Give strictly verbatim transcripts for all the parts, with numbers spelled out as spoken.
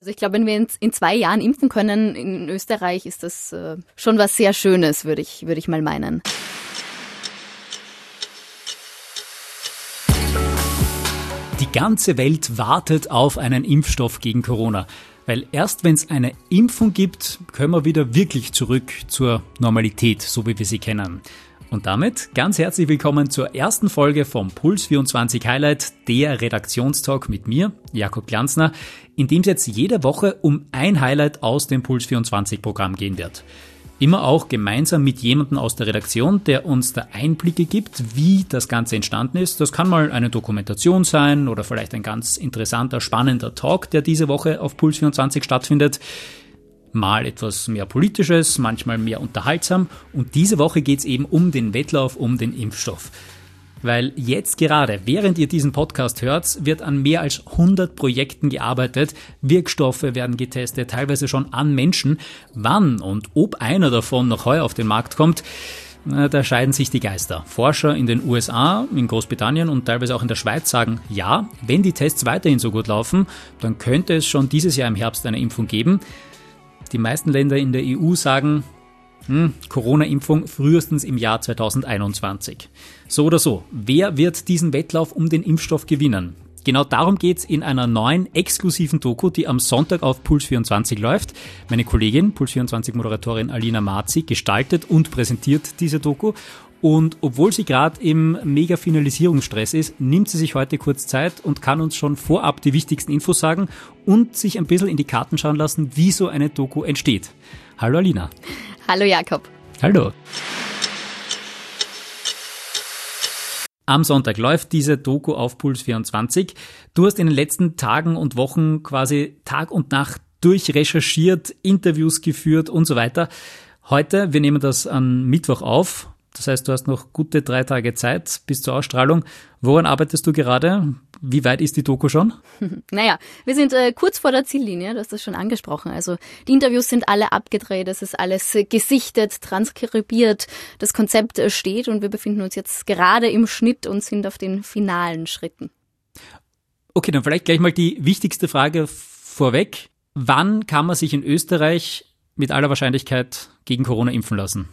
Also ich glaube, wenn wir in, in zwei Jahren impfen können in Österreich, ist das äh, schon was sehr Schönes, würde ich, würde ich mal meinen. Die ganze Welt wartet auf einen Impfstoff gegen Corona. Weil erst wenn es eine Impfung gibt, können wir wieder wirklich zurück zur Normalität, so wie wir sie kennen. Und damit ganz herzlich willkommen zur ersten Folge vom Puls vierundzwanzig Highlight, der Redaktionstalk mit mir, Jakob Glanzner, in dem es jetzt jede Woche um ein Highlight aus dem Puls vierundzwanzig Programm gehen wird. Immer auch gemeinsam mit jemandem aus der Redaktion, der uns da Einblicke gibt, wie das Ganze entstanden ist. Das kann mal eine Dokumentation sein oder vielleicht ein ganz interessanter, spannender Talk, der diese Woche auf Puls vierundzwanzig stattfindet. Mal etwas mehr Politisches, manchmal mehr unterhaltsam. Und diese Woche geht es eben um den Wettlauf um den Impfstoff. Weil jetzt gerade, während ihr diesen Podcast hört, wird an mehr als hundert Projekten gearbeitet. Wirkstoffe werden getestet, teilweise schon an Menschen. Wann und ob einer davon noch heuer auf den Markt kommt, da scheiden sich die Geister. Forscher in den U S A, in Großbritannien und teilweise auch in der Schweiz sagen, ja, wenn die Tests weiterhin so gut laufen, dann könnte es schon dieses Jahr im Herbst eine Impfung geben. Die meisten Länder in der E U sagen, hm, Corona-Impfung frühestens im Jahr zweitausendeinundzwanzig. So oder so, wer wird diesen Wettlauf um den Impfstoff gewinnen? Genau darum geht's in einer neuen, exklusiven Doku, die am Sonntag auf Puls vierundzwanzig läuft. Meine Kollegin, Puls vierundzwanzig-Moderatorin Alina Marzi, gestaltet und präsentiert diese Doku. Und obwohl sie gerade im Mega-Finalisierungsstress ist, nimmt sie sich heute kurz Zeit und kann uns schon vorab die wichtigsten Infos sagen und sich ein bisschen in die Karten schauen lassen, wie so eine Doku entsteht. Hallo Alina. Hallo Jakob. Hallo. Am Sonntag läuft diese Doku auf Puls vierundzwanzig. Du hast in den letzten Tagen und Wochen quasi Tag und Nacht durchrecherchiert, Interviews geführt und so weiter. Heute, wir nehmen das am Mittwoch auf. Das heißt, du hast noch gute drei Tage Zeit bis zur Ausstrahlung. Woran arbeitest du gerade? Wie weit ist die Doku schon? Naja, wir sind äh, kurz vor der Ziellinie, du hast das schon angesprochen. Also die Interviews sind alle abgedreht, es ist alles äh, gesichtet, transkribiert, das Konzept äh, steht und wir befinden uns jetzt gerade im Schnitt und sind auf den finalen Schritten. Okay, dann vielleicht gleich mal die wichtigste Frage vorweg. Wann kann man sich in Österreich mit aller Wahrscheinlichkeit gegen Corona impfen lassen?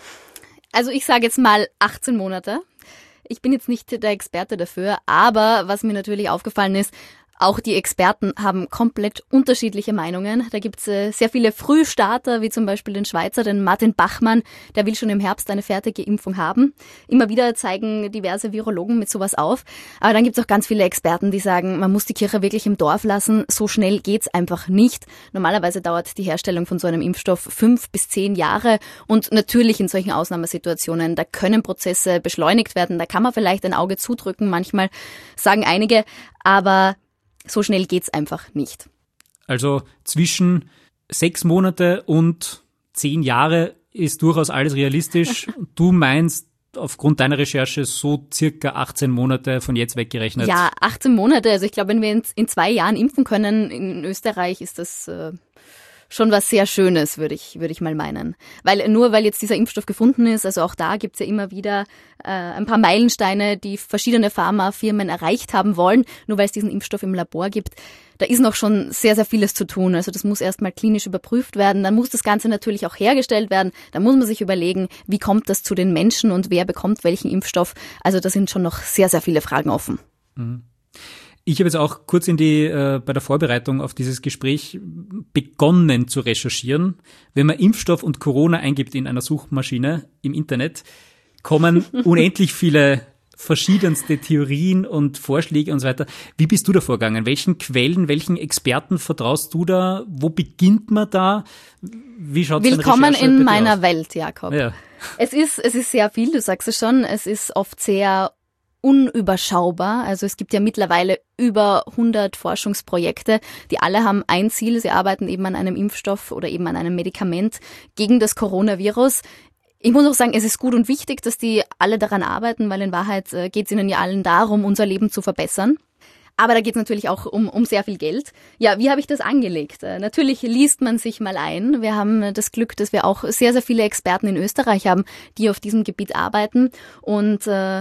Also ich sage jetzt mal achtzehn Monate. Ich bin jetzt nicht der Experte dafür, aber was mir natürlich aufgefallen ist, auch die Experten haben komplett unterschiedliche Meinungen. Da gibt's äh, sehr viele Frühstarter, wie zum Beispiel den Schweizer, den Martin Bachmann, der will schon im Herbst eine fertige Impfung haben. Immer wieder zeigen diverse Virologen mit sowas auf. Aber dann gibt's auch ganz viele Experten, die sagen, man muss die Kirche wirklich im Dorf lassen. So schnell geht's einfach nicht. Normalerweise dauert die Herstellung von so einem Impfstoff fünf bis zehn Jahre. Und natürlich in solchen Ausnahmesituationen, da können Prozesse beschleunigt werden. Da kann man vielleicht ein Auge zudrücken, manchmal sagen einige, aber so schnell geht's einfach nicht. Also zwischen sechs Monate und zehn Jahre ist durchaus alles realistisch. Du meinst aufgrund deiner Recherche so circa achtzehn Monate von jetzt weggerechnet? Ja, achtzehn Monate. Also ich glaube, wenn wir in, in zwei Jahren impfen können in Österreich, ist das äh, schon was sehr Schönes, würde ich, würde ich mal meinen. Weil nur weil jetzt dieser Impfstoff gefunden ist, also auch da gibt's ja immer wieder äh, ein paar Meilensteine, die verschiedene Pharmafirmen erreicht haben wollen, nur weil es diesen Impfstoff im Labor gibt. Da ist noch schon sehr, sehr vieles zu tun. Also das muss erstmal klinisch überprüft werden. Dann muss das Ganze natürlich auch hergestellt werden. Da muss man sich überlegen, wie kommt das zu den Menschen und wer bekommt welchen Impfstoff. Also da sind schon noch sehr, sehr viele Fragen offen. Mhm. Ich habe jetzt auch kurz in die äh, bei der Vorbereitung auf dieses Gespräch begonnen zu recherchieren. Wenn man Impfstoff und Corona eingibt in einer Suchmaschine im Internet, kommen unendlich viele verschiedenste Theorien und Vorschläge und so weiter. Wie bist du da vorgegangen? Welchen Quellen, welchen Experten vertraust du da? Wo beginnt man da? Wie schaut's Willkommen in in meiner aus? Welt, Jakob. Ja. Es ist, es ist sehr viel, du sagst es schon. Es ist oft sehr unüberschaubar. Also es gibt ja mittlerweile über hundert Forschungsprojekte, die alle haben ein Ziel. Sie arbeiten eben an einem Impfstoff oder eben an einem Medikament gegen das Coronavirus. Ich muss auch sagen, es ist gut und wichtig, dass die alle daran arbeiten, weil in Wahrheit äh, geht es ihnen ja allen darum, unser Leben zu verbessern. Aber da geht es natürlich auch um, um sehr viel Geld. Ja, wie habe ich das angelegt? Äh, natürlich liest man sich mal ein. Wir haben das Glück, dass wir auch sehr, sehr viele Experten in Österreich haben, die auf diesem Gebiet arbeiten. Und äh,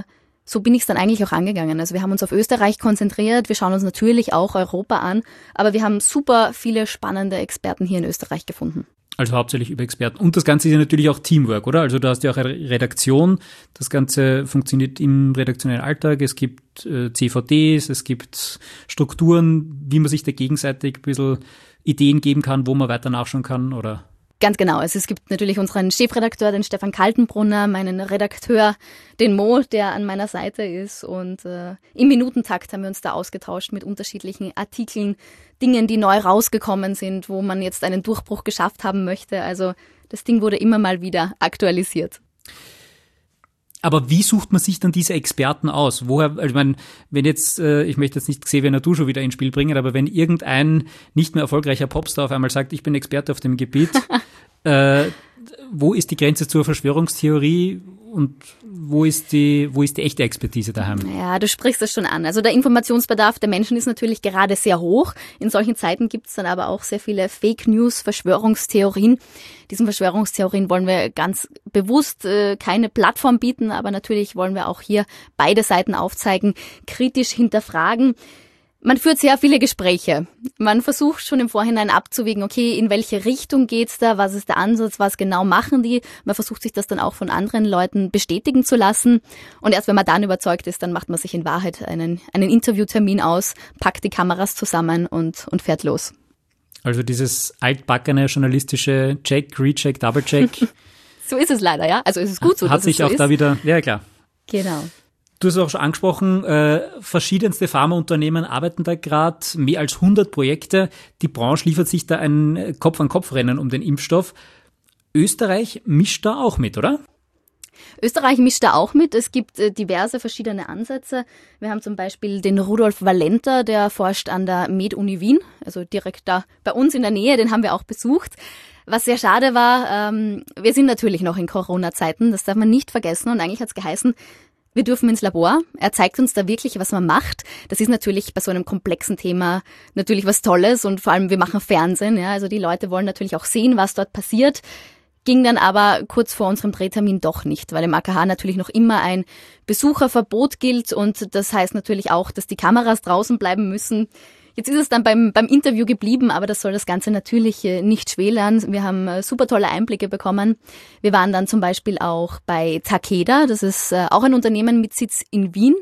so bin ich es dann eigentlich auch angegangen. Also wir haben uns auf Österreich konzentriert, wir schauen uns natürlich auch Europa an, aber wir haben super viele spannende Experten hier in Österreich gefunden. Also hauptsächlich über Experten. Und das Ganze ist ja natürlich auch Teamwork, oder? Also du hast ja auch eine Redaktion. Das Ganze funktioniert im redaktionellen Alltag. Es gibt äh, C V Ds, es gibt Strukturen, wie man sich da gegenseitig ein bisschen Ideen geben kann, wo man weiter nachschauen kann, oder? Ganz genau. Also es gibt natürlich unseren Chefredakteur, den Stefan Kaltenbrunner, meinen Redakteur, den Mo, der an meiner Seite ist. Und äh, im Minutentakt haben wir uns da ausgetauscht mit unterschiedlichen Artikeln, Dingen, die neu rausgekommen sind, wo man jetzt einen Durchbruch geschafft haben möchte. Also das Ding wurde immer mal wieder aktualisiert. Aber wie sucht man sich dann diese Experten aus? Woher, also ich meine, wenn jetzt, äh, ich möchte jetzt nicht Xavier Naidu schon wieder ins Spiel bringen, aber wenn irgendein nicht mehr erfolgreicher Popstar auf einmal sagt, ich bin Experte auf dem Gebiet, äh, wo ist die Grenze zur Verschwörungstheorie und wo ist die, wo ist die echte Expertise daheim? Ja, du sprichst es schon an. Also der Informationsbedarf der Menschen ist natürlich gerade sehr hoch. In solchen Zeiten gibt es dann aber auch sehr viele Fake News, Verschwörungstheorien. Diesen Verschwörungstheorien wollen wir ganz bewusst äh, keine Plattform bieten, aber natürlich wollen wir auch hier beide Seiten aufzeigen, kritisch hinterfragen. Man führt sehr viele Gespräche. Man versucht schon im Vorhinein abzuwägen, okay, in welche Richtung geht's da, was ist der Ansatz, was genau machen die. Man versucht sich das dann auch von anderen Leuten bestätigen zu lassen. Und erst wenn man dann überzeugt ist, dann macht man sich in Wahrheit einen, einen Interviewtermin aus, packt die Kameras zusammen und, und fährt los. Also dieses altbackene journalistische Check, Recheck, Double-Check. So ist es leider, ja. Also es ist gut so, Hat dass sich es so auch ist. Da wieder, ja klar. Genau. Du hast auch schon angesprochen, äh, verschiedenste Pharmaunternehmen arbeiten da gerade, mehr als hundert Projekte. Die Branche liefert sich da ein Kopf-an-Kopf-Rennen um den Impfstoff. Österreich mischt da auch mit, oder? Österreich mischt da auch mit. Es gibt äh, diverse verschiedene Ansätze. Wir haben zum Beispiel den Rudolf Valenter, der forscht an der Med-Uni Wien, also direkt da bei uns in der Nähe, den haben wir auch besucht. Was sehr schade war, ähm, wir sind natürlich noch in Corona-Zeiten, das darf man nicht vergessen und eigentlich hat es geheißen, wir dürfen ins Labor. Er zeigt uns da wirklich, was man macht. Das ist natürlich bei so einem komplexen Thema natürlich was Tolles und vor allem wir machen Fernsehen. Ja, also die Leute wollen natürlich auch sehen, was dort passiert. Ging dann aber kurz vor unserem Drehtermin doch nicht, weil im A K H natürlich noch immer ein Besucherverbot gilt und das heißt natürlich auch, dass die Kameras draußen bleiben müssen. Jetzt ist es dann beim, beim Interview geblieben, aber das soll das Ganze natürlich nicht schmälern. Wir haben super tolle Einblicke bekommen. Wir waren dann zum Beispiel auch bei Takeda, das ist auch ein Unternehmen mit Sitz in Wien.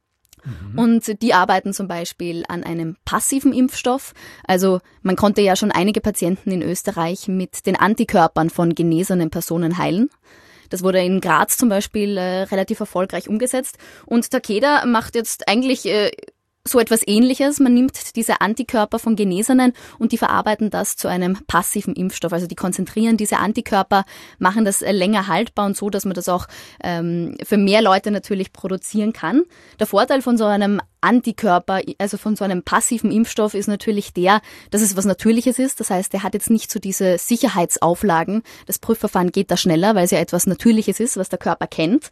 Mhm. Und die arbeiten zum Beispiel an einem passiven Impfstoff. Also man konnte ja schon einige Patienten in Österreich mit den Antikörpern von genesenen Personen heilen. Das wurde in Graz zum Beispiel äh, relativ erfolgreich umgesetzt. Und Takeda macht jetzt eigentlich äh, so etwas Ähnliches. Man nimmt diese Antikörper von Genesenen und die verarbeiten das zu einem passiven Impfstoff. Also die konzentrieren diese Antikörper, machen das länger haltbar und so, dass man das auch ähm, für mehr Leute natürlich produzieren kann. Der Vorteil von so einem Antikörper, also von so einem passiven Impfstoff ist natürlich der, dass es was Natürliches ist. Das heißt, der hat jetzt nicht so diese Sicherheitsauflagen. Das Prüfverfahren geht da schneller, weil es ja etwas Natürliches ist, was der Körper kennt.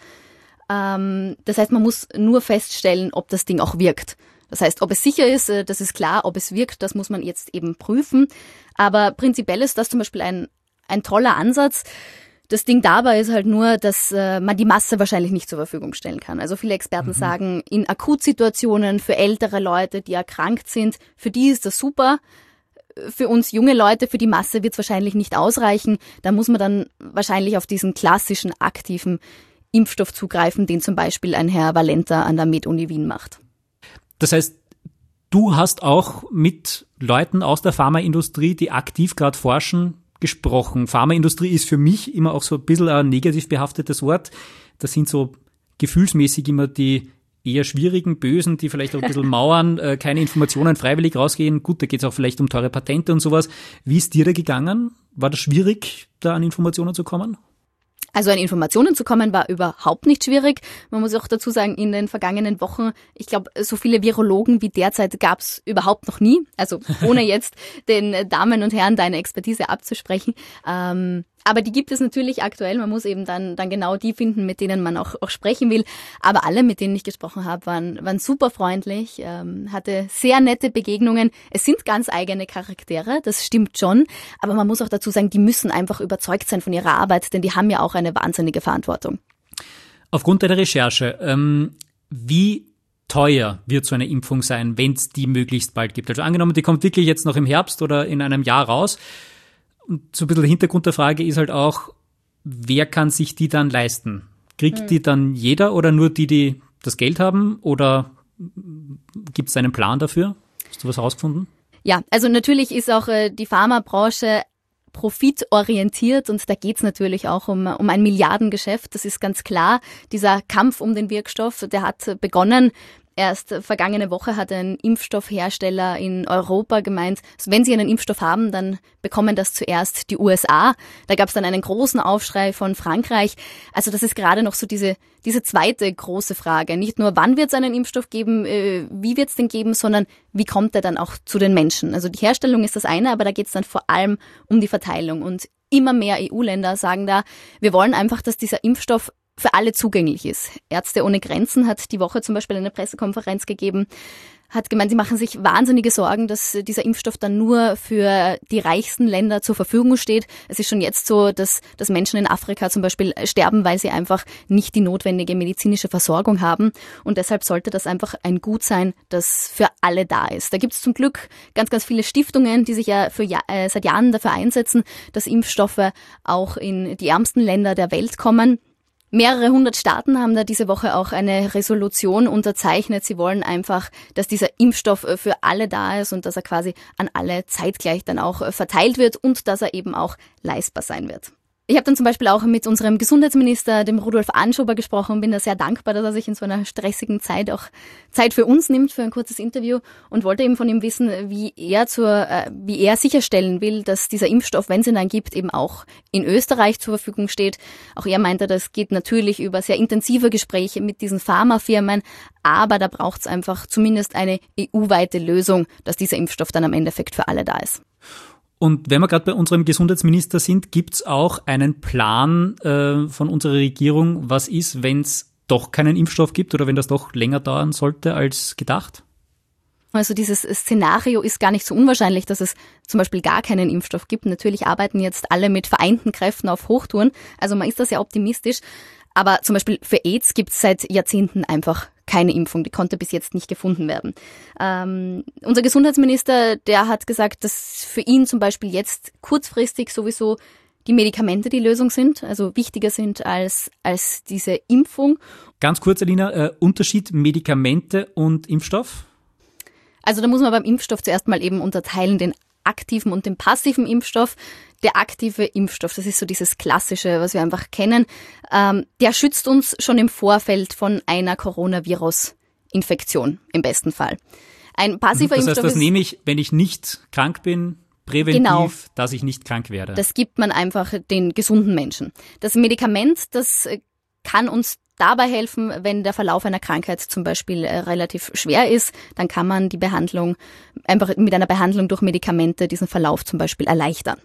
Ähm, das heißt, man muss nur feststellen, ob das Ding auch wirkt. Das heißt, ob es sicher ist, das ist klar, ob es wirkt, das muss man jetzt eben prüfen. Aber prinzipiell ist das zum Beispiel ein, ein toller Ansatz. Das Ding dabei ist halt nur, dass äh, man die Masse wahrscheinlich nicht zur Verfügung stellen kann. Also viele Experten mhm. sagen, in Akutsituationen für ältere Leute, die erkrankt sind, für die ist das super. Für uns junge Leute, für die Masse wird es wahrscheinlich nicht ausreichen. Da muss man dann wahrscheinlich auf diesen klassischen aktiven Impfstoff zugreifen, den zum Beispiel ein Herr Valenter an der Med-Uni Wien macht. Das heißt, du hast auch mit Leuten aus der Pharmaindustrie, die aktiv gerade forschen, gesprochen. Pharmaindustrie ist für mich immer auch so ein bisschen ein negativ behaftetes Wort. Das sind so gefühlsmäßig immer die eher schwierigen, bösen, die vielleicht auch ein bisschen mauern, äh, keine Informationen freiwillig rausgehen. Gut, da geht es auch vielleicht um teure Patente und sowas. Wie ist dir da gegangen? War das schwierig, da an Informationen zu kommen? Also an Informationen zu kommen war überhaupt nicht schwierig. Man muss auch dazu sagen, in den vergangenen Wochen, ich glaube, so viele Virologen wie derzeit gab es überhaupt noch nie. Also ohne jetzt den Damen und Herren deine Expertise abzusprechen. Ähm, aber die gibt es natürlich aktuell. Man muss eben dann dann genau die finden, mit denen man auch, auch sprechen will. Aber alle, mit denen ich gesprochen habe, waren, waren super freundlich, ähm, hatte sehr nette Begegnungen. Es sind ganz eigene Charaktere, das stimmt schon. Aber man muss auch dazu sagen, die müssen einfach überzeugt sein von ihrer Arbeit, denn die haben ja auch eine wahnsinnige Verantwortung. Aufgrund deiner Recherche, ähm, Wie teuer wird so eine Impfung sein, wenn es die möglichst bald gibt? Also angenommen, die kommt wirklich jetzt noch im Herbst oder in einem Jahr raus. Und so ein bisschen der Hintergrund der Frage ist halt auch, wer kann sich die dann leisten? Kriegt hm. die dann jeder oder nur die, die das Geld haben? Oder gibt es einen Plan dafür? Hast du was herausgefunden? Ja, also natürlich ist auch äh, die Pharmabranche profitorientiert und da geht's natürlich auch um, um ein Milliardengeschäft, das ist ganz klar. Dieser Kampf um den Wirkstoff, der hat begonnen. Erst vergangene Woche hat ein Impfstoffhersteller in Europa gemeint, wenn sie einen Impfstoff haben, dann bekommen das zuerst die U S A. Da gab es dann einen großen Aufschrei von Frankreich. Also das ist gerade noch so diese diese zweite große Frage. Nicht nur, wann wird es einen Impfstoff geben, äh, wie wird es den geben, sondern wie kommt er dann auch zu den Menschen? Also die Herstellung ist das eine, aber da geht es dann vor allem um die Verteilung. Und immer mehr E U-Länder sagen da, wir wollen einfach, dass dieser Impfstoff für alle zugänglich ist. Ärzte ohne Grenzen hat die Woche zum Beispiel eine Pressekonferenz gegeben, hat gemeint, sie machen sich wahnsinnige Sorgen, dass dieser Impfstoff dann nur für die reichsten Länder zur Verfügung steht. Es ist schon jetzt so, dass, dass Menschen in Afrika zum Beispiel sterben, weil sie einfach nicht die notwendige medizinische Versorgung haben. Und deshalb sollte das einfach ein Gut sein, das für alle da ist. Da gibt es zum Glück ganz, ganz viele Stiftungen, die sich ja für, äh, seit Jahren dafür einsetzen, dass Impfstoffe auch in die ärmsten Länder der Welt kommen. Mehrere hundert Staaten haben da diese Woche auch eine Resolution unterzeichnet. Sie wollen einfach, dass dieser Impfstoff für alle da ist und dass er quasi an alle zeitgleich dann auch verteilt wird und dass er eben auch leistbar sein wird. Ich habe dann zum Beispiel auch mit unserem Gesundheitsminister, dem Rudolf Anschober, gesprochen und bin da sehr dankbar, dass er sich in so einer stressigen Zeit auch Zeit für uns nimmt, für ein kurzes Interview und wollte eben von ihm wissen, wie er zur, äh, wie er sicherstellen will, dass dieser Impfstoff, wenn es ihn dann gibt, eben auch in Österreich zur Verfügung steht. Auch er meinte, das geht natürlich über sehr intensive Gespräche mit diesen Pharmafirmen, aber da braucht es einfach zumindest eine E U-weite Lösung, dass dieser Impfstoff dann am Endeffekt für alle da ist. Und wenn wir gerade bei unserem Gesundheitsminister sind, gibt's auch einen Plan äh, von unserer Regierung, was ist, wenn es doch keinen Impfstoff gibt oder wenn das doch länger dauern sollte als gedacht? Also dieses Szenario ist gar nicht so unwahrscheinlich, dass es zum Beispiel gar keinen Impfstoff gibt. Natürlich arbeiten jetzt alle mit vereinten Kräften auf Hochtouren, also man ist da sehr optimistisch. Aber zum Beispiel für AIDS gibt es seit Jahrzehnten einfach keine Impfung, die konnte bis jetzt nicht gefunden werden. Ähm, unser Gesundheitsminister, der hat gesagt, dass für ihn zum Beispiel jetzt kurzfristig sowieso die Medikamente die Lösung sind, also wichtiger sind als, als diese Impfung. Ganz kurz, Alina, äh, Unterschied Medikamente und Impfstoff? Also da muss man beim Impfstoff zuerst mal eben unterteilen, den aktiven und den passiven Impfstoff. Der aktive Impfstoff, das ist so dieses Klassische, was wir einfach kennen, ähm, der schützt uns schon im Vorfeld von einer Coronavirus-Infektion im besten Fall. Ein passiver das heißt, Impfstoff das ist, nehme ich, wenn ich nicht krank bin, präventiv, genau, dass ich nicht krank werde. Das gibt man einfach den gesunden Menschen. Das Medikament, das kann uns dabei helfen, wenn der Verlauf einer Krankheit zum Beispiel äh, relativ schwer ist, dann kann man die Behandlung einfach mit einer Behandlung durch Medikamente diesen Verlauf zum Beispiel erleichtern.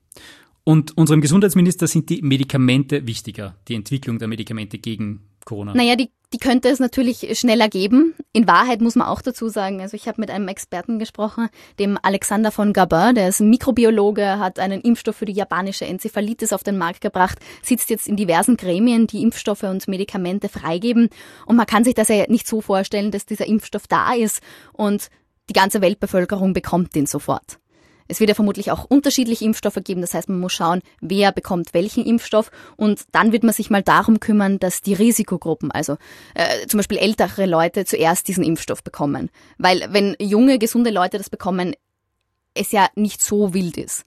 Und unserem Gesundheitsminister sind die Medikamente wichtiger, die Entwicklung der Medikamente gegen Corona? Naja, die, die könnte es natürlich schneller geben. In Wahrheit muss man auch dazu sagen, also ich habe mit einem Experten gesprochen, dem Alexander von Gabin, der ist Mikrobiologe, hat einen Impfstoff für die japanische Enzephalitis auf den Markt gebracht, sitzt jetzt in diversen Gremien, die Impfstoffe und Medikamente freigeben. Und man kann sich das ja nicht so vorstellen, dass dieser Impfstoff da ist und die ganze Weltbevölkerung bekommt den sofort. Es wird ja vermutlich auch unterschiedliche Impfstoffe geben, das heißt, man muss schauen, wer bekommt welchen Impfstoff und dann wird man sich mal darum kümmern, dass die Risikogruppen, also äh, zum Beispiel ältere Leute, zuerst diesen Impfstoff bekommen. Weil wenn junge, gesunde Leute das bekommen, es ja nicht so wild ist.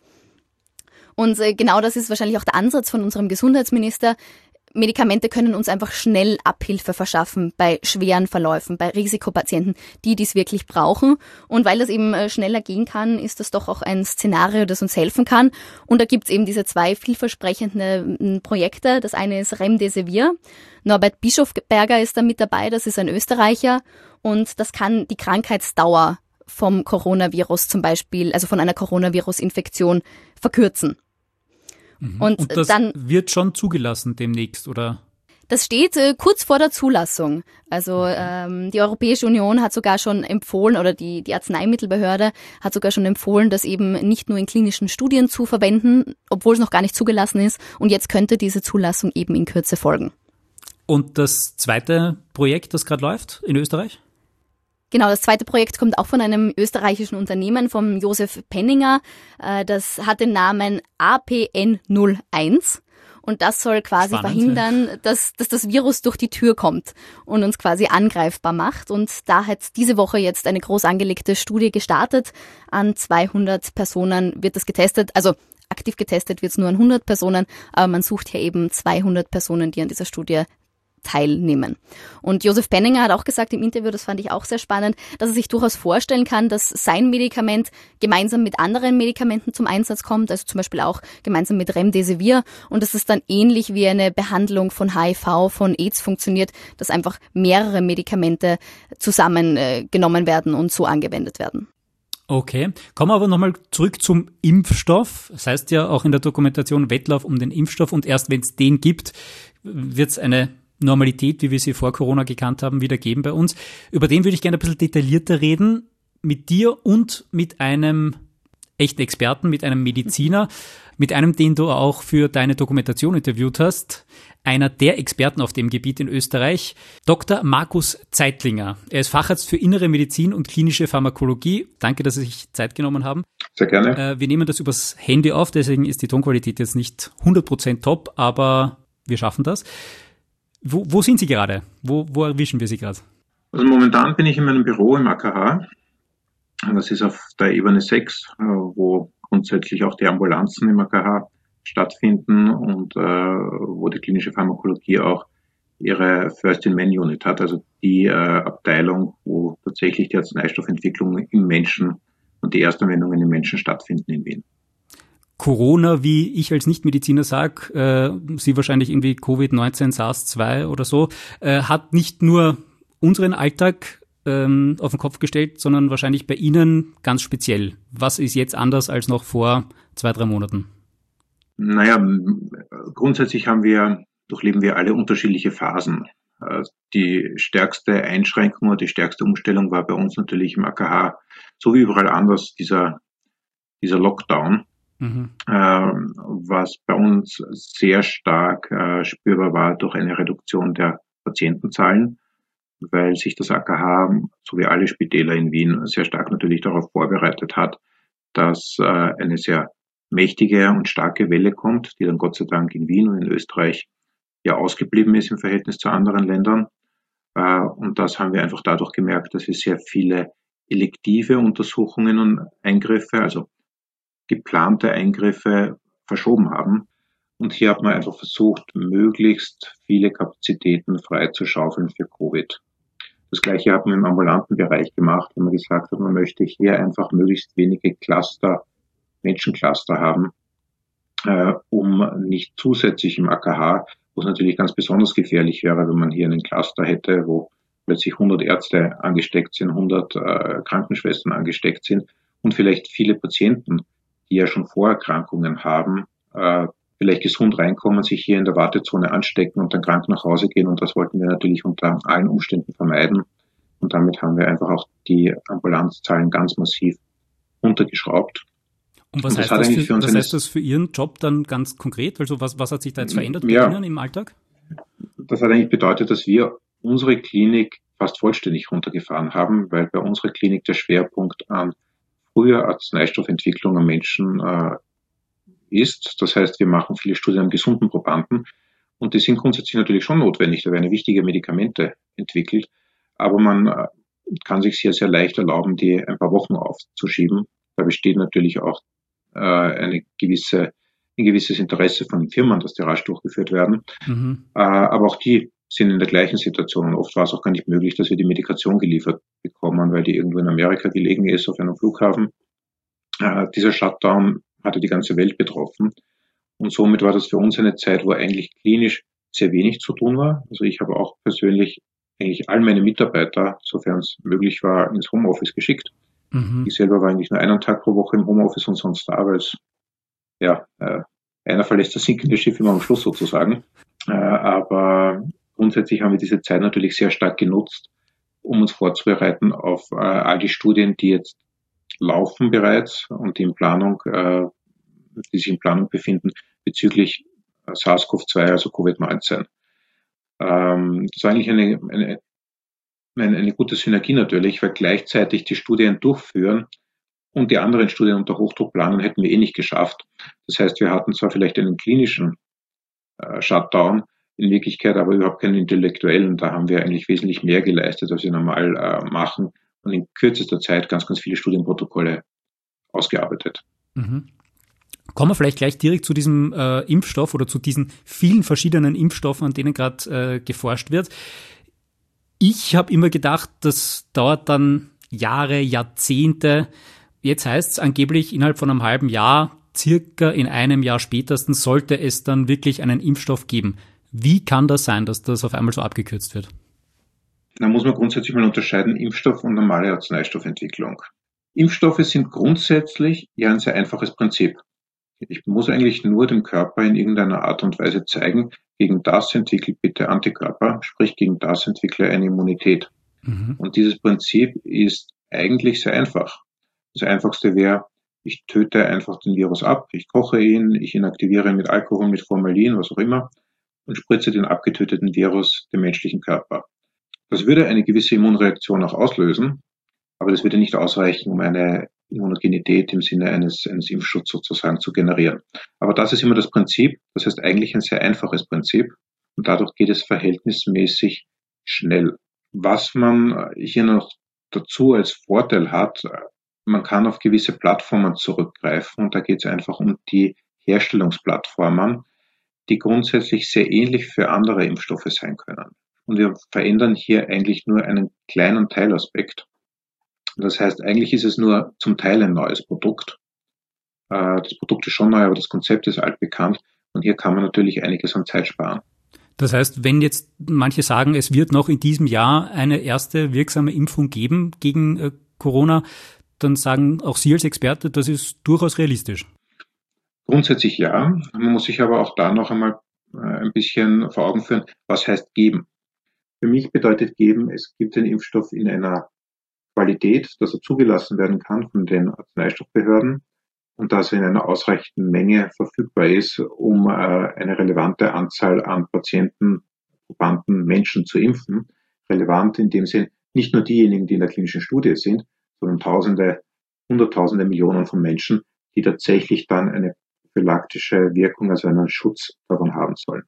Und äh, genau das ist wahrscheinlich auch der Ansatz von unserem Gesundheitsminister. Medikamente können uns einfach schnell Abhilfe verschaffen bei schweren Verläufen, bei Risikopatienten, die dies wirklich brauchen. Und weil das eben schneller gehen kann, ist das doch auch ein Szenario, das uns helfen kann. Und da gibt's eben diese zwei vielversprechenden Projekte. Das eine ist Remdesivir. Norbert Bischofberger ist da mit dabei, das ist ein Österreicher. Und das kann die Krankheitsdauer vom Coronavirus zum Beispiel, also von einer Coronavirus-Infektion verkürzen. Mhm. Und, Und das dann wird schon zugelassen demnächst, oder? Das steht äh, kurz vor der Zulassung. Also ähm, die Europäische Union hat sogar schon empfohlen, oder die, die Arzneimittelbehörde hat sogar schon empfohlen, das eben nicht nur in klinischen Studien zu verwenden, obwohl es noch gar nicht zugelassen ist. Und jetzt könnte diese Zulassung eben in Kürze folgen. Und das zweite Projekt, das gerade läuft in Österreich? Genau, das zweite Projekt kommt auch von einem österreichischen Unternehmen, vom Josef Penninger. Das hat den Namen A P N null eins. Und das soll quasi Spannend, verhindern, ja. dass, dass das Virus durch die Tür kommt und uns quasi angreifbar macht. Und da hat diese Woche jetzt eine groß angelegte Studie gestartet. An zweihundert Personen wird das getestet. Also aktiv getestet wird es nur an hundert Personen, aber man sucht hier eben zweihundert Personen, die an dieser Studie teilnehmen. Und Josef Penninger hat auch gesagt im Interview, das fand ich auch sehr spannend, dass er sich durchaus vorstellen kann, dass sein Medikament gemeinsam mit anderen Medikamenten zum Einsatz kommt, also zum Beispiel auch gemeinsam mit Remdesivir, und dass es dann ähnlich wie eine Behandlung von H I V, von AIDS funktioniert, dass einfach mehrere Medikamente zusammengenommen werden und so angewendet werden. Okay, kommen wir aber nochmal zurück zum Impfstoff. Das heißt ja auch in der Dokumentation Wettlauf um den Impfstoff, und erst wenn es den gibt, wird es eine Normalität, wie wir sie vor Corona gekannt haben, wieder geben bei uns. Über den würde ich gerne ein bisschen detaillierter reden, mit dir und mit einem echten Experten, mit einem Mediziner, mit einem, den du auch für deine Dokumentation interviewt hast, einer der Experten auf dem Gebiet in Österreich, Doktor Markus Zeitlinger. Er ist Facharzt für Innere Medizin und klinische Pharmakologie. Danke, dass Sie sich Zeit genommen haben. Sehr gerne. Äh, wir nehmen das übers Handy auf, deswegen ist die Tonqualität jetzt nicht hundert Prozent top, aber wir schaffen das. Wo, wo sind Sie gerade? Wo, wo erwischen wir Sie gerade? Also momentan bin ich in meinem Büro im A K H. Das ist auf der Ebene sechs, wo grundsätzlich auch die Ambulanzen im A K H stattfinden und äh, wo die klinische Pharmakologie auch ihre First-in-Man-Unit hat, also die äh, Abteilung, wo tatsächlich die Arzneistoffentwicklung im Menschen und die Erstanwendungen im Menschen stattfinden in Wien. Corona, wie ich als Nichtmediziner sage, äh, Sie wahrscheinlich irgendwie Covid neunzehn, SARS zwei oder so, äh, hat nicht nur unseren Alltag ähm, auf den Kopf gestellt, sondern wahrscheinlich bei Ihnen ganz speziell. Was ist jetzt anders als noch vor zwei, drei Monaten? Naja, grundsätzlich haben wir, durchleben wir alle unterschiedliche Phasen. Die stärkste Einschränkung und die stärkste Umstellung war bei uns natürlich im A K H, so wie überall anders, dieser, dieser Lockdown. Mhm. Ähm, was bei uns sehr stark äh, spürbar war durch eine Reduktion der Patientenzahlen, weil sich das A K H, so wie alle Spitäler in Wien, sehr stark natürlich darauf vorbereitet hat, dass äh, eine sehr mächtige und starke Welle kommt, die dann Gott sei Dank in Wien und in Österreich ja ausgeblieben ist im Verhältnis zu anderen Ländern. Äh, und das haben wir einfach dadurch gemerkt, dass wir sehr viele elektive Untersuchungen und Eingriffe, also geplante Eingriffe verschoben haben. Und hier hat man einfach versucht, möglichst viele Kapazitäten frei zu schaufeln für Covid. Das Gleiche hat man im ambulanten Bereich gemacht, wo man gesagt hat, man möchte hier einfach möglichst wenige Cluster, Menschencluster haben, äh, um nicht zusätzlich im A K H, wo es natürlich ganz besonders gefährlich wäre, wenn man hier einen Cluster hätte, wo plötzlich hundert Ärzte angesteckt sind, hundert äh, Krankenschwestern angesteckt sind und vielleicht viele Patienten, die ja schon Vorerkrankungen haben, äh, vielleicht gesund reinkommen, sich hier in der Wartezone anstecken und dann krank nach Hause gehen. Und das wollten wir natürlich unter allen Umständen vermeiden. Und damit haben wir einfach auch die Ambulanzzahlen ganz massiv runtergeschraubt. Und was, und das heißt, das für, was heißt das für Ihren Job dann ganz konkret? Also was, was hat sich da jetzt verändert bei ja, Ihnen im Alltag? Das hat eigentlich bedeutet, dass wir unsere Klinik fast vollständig runtergefahren haben, weil bei unserer Klinik der Schwerpunkt an früher Arzneistoffentwicklung am Menschen äh, ist. Das heißt, wir machen viele Studien an gesunden Probanden und die sind grundsätzlich natürlich schon notwendig. Da werden wichtige Medikamente entwickelt, aber man äh, kann sich sehr, sehr leicht erlauben, die ein paar Wochen aufzuschieben. Da besteht natürlich auch äh, eine gewisse, ein gewisses Interesse von den Firmen, dass die rasch durchgeführt werden. Mhm. Äh, aber auch die sind in der gleichen Situation. Und oft war es auch gar nicht möglich, dass wir die Medikation geliefert bekommen, weil die irgendwo in Amerika gelegen ist, auf einem Flughafen. Äh, dieser Shutdown hatte die ganze Welt betroffen. Und somit war das für uns eine Zeit, wo eigentlich klinisch sehr wenig zu tun war. Also ich habe auch persönlich eigentlich all meine Mitarbeiter, sofern es möglich war, ins Homeoffice geschickt. Mhm. Ich selber war eigentlich nur einen Tag pro Woche im Homeoffice und sonst da, weil es, ja, äh, einer verlässt das sinkende Schiff immer am Schluss sozusagen. Äh, aber grundsätzlich haben wir diese Zeit natürlich sehr stark genutzt, um uns vorzubereiten auf äh, all die Studien, die jetzt laufen bereits und die in Planung, äh, die sich in Planung befinden bezüglich SARS-CoV zwei, also Covid neunzehn. Ähm, das war eigentlich eine, eine, eine, eine gute Synergie natürlich, weil gleichzeitig die Studien durchführen und die anderen Studien unter Hochdruck planen, hätten wir eh nicht geschafft. Das heißt, wir hatten zwar vielleicht einen klinischen äh, Shutdown, in Wirklichkeit aber überhaupt keinen intellektuellen. Da haben wir eigentlich wesentlich mehr geleistet, als wir normal äh, machen und in kürzester Zeit ganz, ganz viele Studienprotokolle ausgearbeitet. Mhm. Kommen wir vielleicht gleich direkt zu diesem äh, Impfstoff oder zu diesen vielen verschiedenen Impfstoffen, an denen gerade äh, geforscht wird. Ich habe immer gedacht, das dauert dann Jahre, Jahrzehnte. Jetzt heißt es angeblich, innerhalb von einem halben Jahr, circa in einem Jahr spätestens, sollte es dann wirklich einen Impfstoff geben. Wie kann das sein, dass das auf einmal so abgekürzt wird? Da muss man grundsätzlich mal unterscheiden, Impfstoff und normale Arzneistoffentwicklung. Impfstoffe sind grundsätzlich ja ein sehr einfaches Prinzip. Ich muss eigentlich nur dem Körper in irgendeiner Art und Weise zeigen, gegen das entwickelt bitte Antikörper, sprich gegen das entwickle eine Immunität. Mhm. Und dieses Prinzip ist eigentlich sehr einfach. Das Einfachste wäre, ich töte einfach den Virus ab, ich koche ihn, ich inaktiviere ihn mit Alkohol, mit Formalin, was auch immer, und spritze den abgetöteten Virus dem menschlichen Körper. Das würde eine gewisse Immunreaktion auch auslösen, aber das würde nicht ausreichen, um eine Immunogenität im Sinne eines, eines Impfschutzes sozusagen zu generieren. Aber das ist immer das Prinzip, das heißt eigentlich ein sehr einfaches Prinzip und dadurch geht es verhältnismäßig schnell. Was man hier noch dazu als Vorteil hat, man kann auf gewisse Plattformen zurückgreifen und da geht es einfach um die Herstellungsplattformen, die grundsätzlich sehr ähnlich für andere Impfstoffe sein können. Und wir verändern hier eigentlich nur einen kleinen Teilaspekt. Das heißt, eigentlich ist es nur zum Teil ein neues Produkt. Das Produkt ist schon neu, aber das Konzept ist altbekannt. Und hier kann man natürlich einiges an Zeit sparen. Das heißt, wenn jetzt manche sagen, es wird noch in diesem Jahr eine erste wirksame Impfung geben gegen äh, Corona, dann sagen auch Sie als Experte, das ist durchaus realistisch. Grundsätzlich ja. Man muss sich aber auch da noch einmal äh, ein bisschen vor Augen führen, was heißt geben. Für mich bedeutet geben, es gibt den Impfstoff in einer Qualität, dass er zugelassen werden kann von den Arzneistoffbehörden und dass er in einer ausreichenden Menge verfügbar ist, um äh, eine relevante Anzahl an Patienten, Probanden, Menschen zu impfen. Relevant in dem Sinn nicht nur diejenigen, die in der klinischen Studie sind, sondern Tausende, Hunderttausende, Millionen von Menschen, die tatsächlich dann eine prophylaktische Wirkung, also einen Schutz davon haben sollen.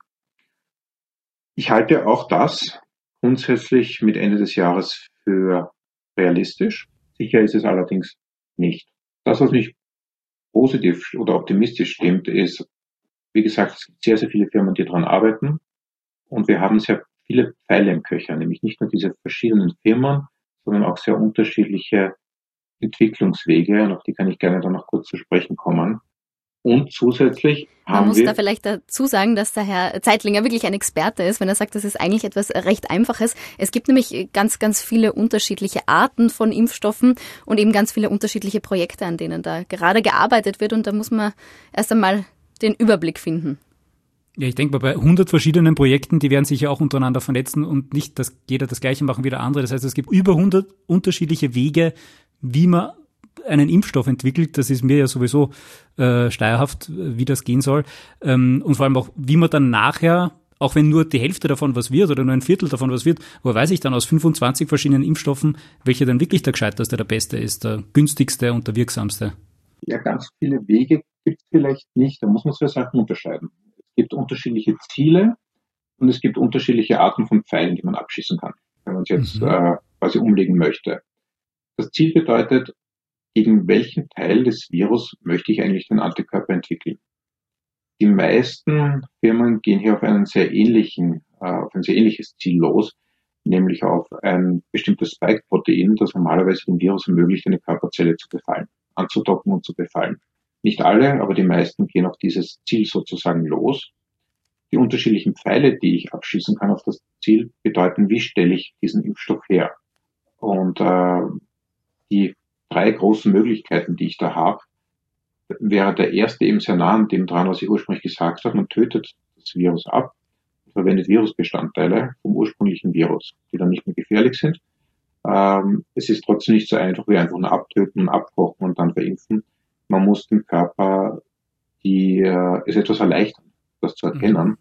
Ich halte auch das grundsätzlich mit Ende des Jahres für realistisch. Sicher ist es allerdings nicht. Das, was mich positiv oder optimistisch stimmt, ist, wie gesagt, es gibt sehr, sehr viele Firmen, die daran arbeiten. Und wir haben sehr viele Pfeile im Köcher, nämlich nicht nur diese verschiedenen Firmen, sondern auch sehr unterschiedliche Entwicklungswege. Und auf die kann ich gerne dann noch kurz zu sprechen kommen. Und zusätzlich haben Man muss wir da vielleicht dazu sagen, dass der Herr Zeitlinger wirklich ein Experte ist, wenn er sagt, das ist eigentlich etwas recht Einfaches. Es gibt nämlich ganz, ganz viele unterschiedliche Arten von Impfstoffen und eben ganz viele unterschiedliche Projekte, an denen da gerade gearbeitet wird. Und da muss man erst einmal den Überblick finden. Ja, ich denke mal, bei hundert verschiedenen Projekten, die werden sich ja auch untereinander vernetzen und nicht, dass jeder das Gleiche machen wie der andere. Das heißt, es gibt über hundert unterschiedliche Wege, wie man einen Impfstoff entwickelt. Das ist mir ja sowieso äh, schleierhaft, wie das gehen soll. Ähm, und vor allem auch, wie man dann nachher, auch wenn nur die Hälfte davon was wird oder nur ein Viertel davon was wird, wo weiß ich dann aus fünfundzwanzig verschiedenen Impfstoffen, welcher dann wirklich der gescheiterste, der beste ist, der günstigste und der wirksamste? Ja, ganz viele Wege gibt es vielleicht nicht. Da muss man zwei Sachen unterscheiden. Es gibt unterschiedliche Ziele und es gibt unterschiedliche Arten von Pfeilen, die man abschießen kann, wenn man es jetzt mhm. äh, quasi umlegen möchte. Das Ziel bedeutet, gegen welchen Teil des Virus möchte ich eigentlich den Antikörper entwickeln? Die meisten Firmen gehen hier auf einen sehr ähnlichen, äh, auf ein sehr ähnliches Ziel los, nämlich auf ein bestimmtes Spike-Protein, das normalerweise dem Virus ermöglicht, eine Körperzelle zu befallen, anzudocken und zu befallen. Nicht alle, aber die meisten gehen auf dieses Ziel sozusagen los. Die unterschiedlichen Pfeile, die ich abschießen kann auf das Ziel, bedeuten, wie stelle ich diesen Impfstoff her? Und äh, die drei großen Möglichkeiten, die ich da habe, wäre der erste eben sehr nah an dem dran, was ich ursprünglich gesagt habe. Man tötet das Virus ab und verwendet Virusbestandteile vom ursprünglichen Virus, die dann nicht mehr gefährlich sind. Ähm, es ist trotzdem nicht so einfach wie einfach nur abtöten und abkochen und dann verimpfen. Man muss dem Körper die, äh, es etwas erleichtern, das zu erkennen.